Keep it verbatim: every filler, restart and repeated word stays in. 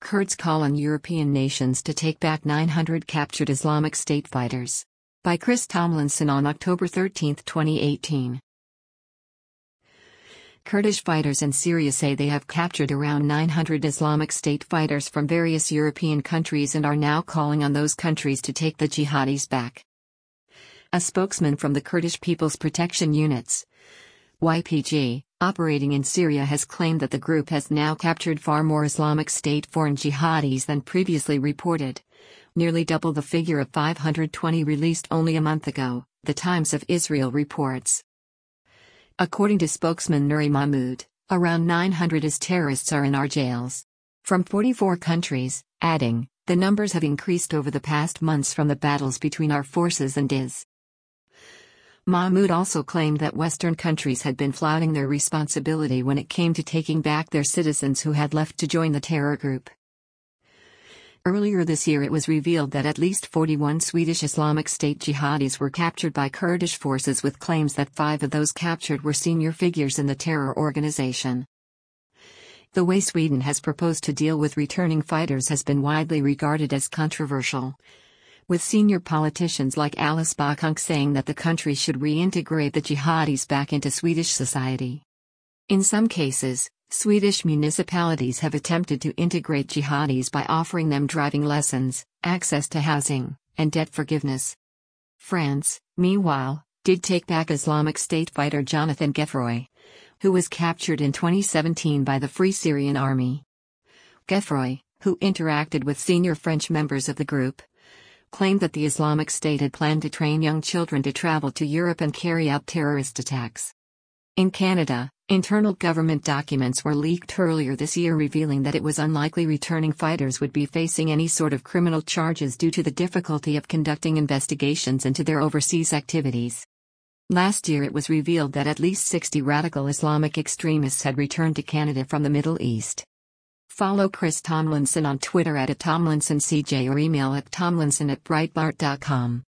Kurds call on European nations to take back nine hundred captured Islamic State fighters. By Chris Tomlinson on October thirteenth, twenty eighteen. Kurdish fighters in Syria say they have captured around nine hundred Islamic State fighters from various European countries and are now calling on those countries to take the jihadis back. A spokesman from the Kurdish People's Protection Units, Y P G, operating in Syria has claimed that the group has now captured far more Islamic State foreign jihadis than previously reported, nearly double the figure of five hundred twenty released only a month ago, The Times of Israel reports. According to spokesman Nuri Mahmoud, around nine hundred IS terrorists are in our jails. From forty-four countries, adding, the numbers have increased over the past months from the battles between our forces and I S. Mahmoud also claimed that Western countries had been flouting their responsibility when it came to taking back their citizens who had left to join the terror group. Earlier this year it was revealed that at least forty-one Swedish Islamic State jihadis were captured by Kurdish forces, with claims that five of those captured were senior figures in the terror organization. The way Sweden has proposed to deal with returning fighters has been widely regarded as controversial, with senior politicians like Alice Bah Kuhnke saying that the country should reintegrate the jihadis back into Swedish society. In some cases, Swedish municipalities have attempted to integrate jihadis by offering them driving lessons, access to housing, and debt forgiveness. France, meanwhile, did take back Islamic State fighter Jonathan Geffroy, who was captured in twenty seventeen by the Free Syrian Army. Geffroy, who interacted with senior French members of the group, claimed that the Islamic State had planned to train young children to travel to Europe and carry out terrorist attacks. In Canada, internal government documents were leaked earlier this year revealing that it was unlikely returning fighters would be facing any sort of criminal charges due to the difficulty of conducting investigations into their overseas activities. Last year it was revealed that at least sixty radical Islamic extremists had returned to Canada from the Middle East. Follow Chris Tomlinson on Twitter at, at TomlinsonCJ or email at tomlinson at breitbart dot com.